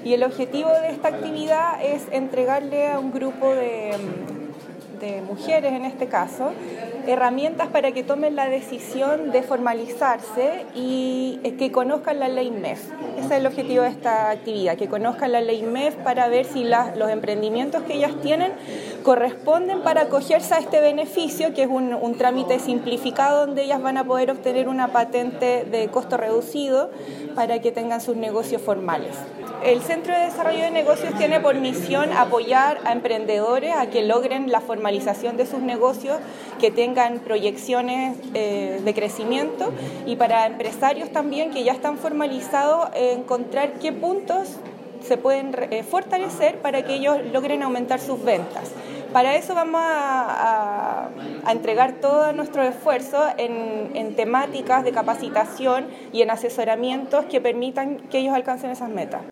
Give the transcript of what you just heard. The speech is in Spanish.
Y el objetivo de esta actividad es entregarle a un grupo de mujeres, en este caso, herramientas para que tomen la decisión de formalizarse y que conozcan la ley MEF. Ese es el objetivo de esta actividad, que conozcan la ley MEF para ver si los emprendimientos que ellas tienen corresponden para acogerse a este beneficio, que es un trámite simplificado donde ellas van a poder obtener una patente de costo reducido para que tengan sus negocios formales. El Centro de Desarrollo de Negocios tiene por misión apoyar a emprendedores a que logren la formalización de sus negocios, que tengan proyecciones de crecimiento, y para empresarios también que ya están formalizados, encontrar qué puntos se pueden fortalecer para que ellos logren aumentar sus ventas. Para eso vamos a entregar todo nuestro esfuerzo en temáticas de capacitación y en asesoramientos que permitan que ellos alcancen esas metas.